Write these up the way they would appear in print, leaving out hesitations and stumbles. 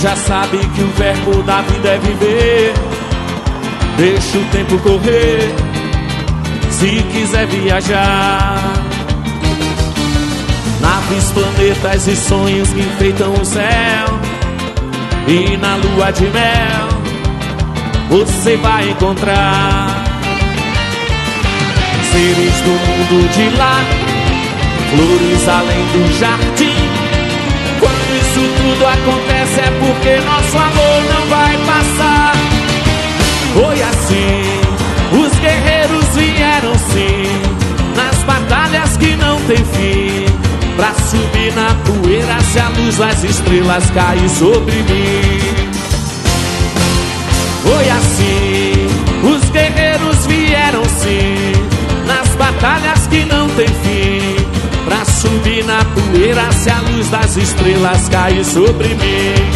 já sabe que o verbo da vida é viver. Deixa o tempo correr, se quiser viajar. Naves, planetas e sonhos que enfeitam o céu. E na lua de mel você vai encontrar seres do mundo de lá, flores além do jardim. Quando isso tudo acontece é porque nosso amor não vai passar. Foi assim, os guerreiros vieram sim, nas batalhas que não tem fim, pra subir na poeira se a luz das estrelas cair sobre mim. Foi assim, os guerreiros vieram sim, nas batalhas que não tem fim, pra subir na poeira se a luz das estrelas cair sobre mim.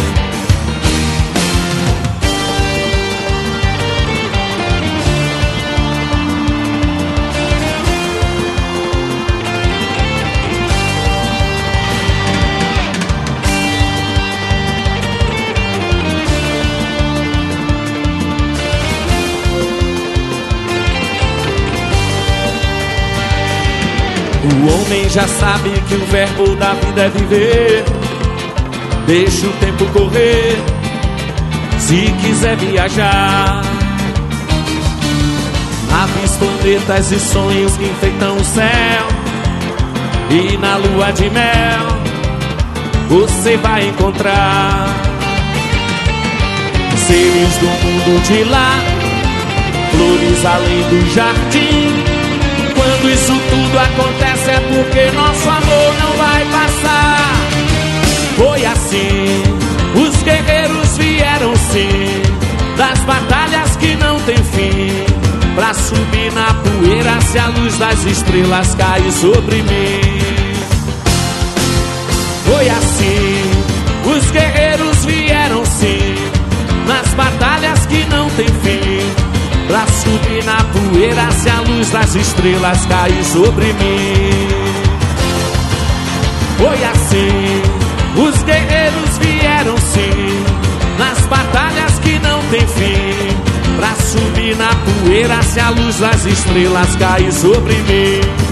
O homem já sabe que o verbo da vida é viver. Deixa o tempo correr, se quiser viajar. Naves, planetas e sonhos que enfeitam o céu. E na lua de mel você vai encontrar seres do mundo de lá, flores além do jardim. Quando isso tudo acontece é porque nosso amor não vai passar. Foi assim, os guerreiros vieram sim, das batalhas que não tem fim, pra subir na poeira se a luz das estrelas cair sobre mim. Foi assim, os guerreiros vieram sim, nas batalhas que não tem fim, pra subir na poeira se a luz das estrelas cair sobre mim. Foi assim, os guerreiros vieram sim, nas batalhas que não tem fim, pra subir na poeira se a luz das estrelas cair sobre mim.